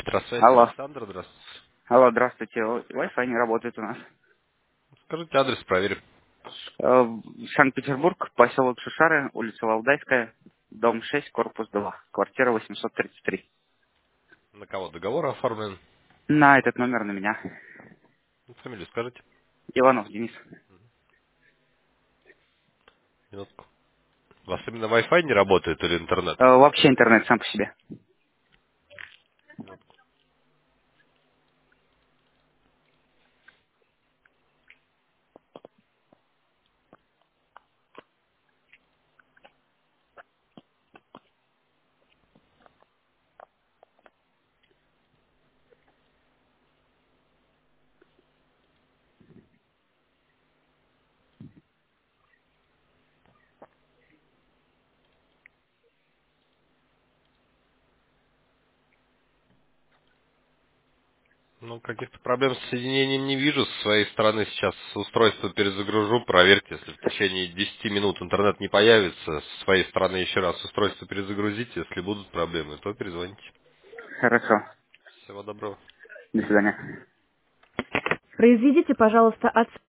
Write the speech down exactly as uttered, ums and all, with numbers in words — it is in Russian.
Здравствуйте, Алло. Александр, здравствуйте. Алло, здравствуйте. Wi-Fi не работает у нас. Скажите адрес, проверим. Э, Санкт-Петербург, поселок Шишары, улица Валдайская, дом шесть, корпус два, квартира восемьсот тридцать три. На кого договор оформлен? На этот номер на меня. Фамилию скажите. Иванов Денис. Минутку. У вас именно Wi-Fi не работает или интернет? Э, Вообще интернет сам по себе. Минутку. Ну, каких-то проблем с соединением не вижу. С своей стороны сейчас устройство перезагружу. Проверьте, если в течение десяти минут интернет не появится. С своей стороны еще раз устройство перезагрузите. Если будут проблемы, то перезвоните. Хорошо. Всего доброго. До свидания. Произведите, пожалуйста, от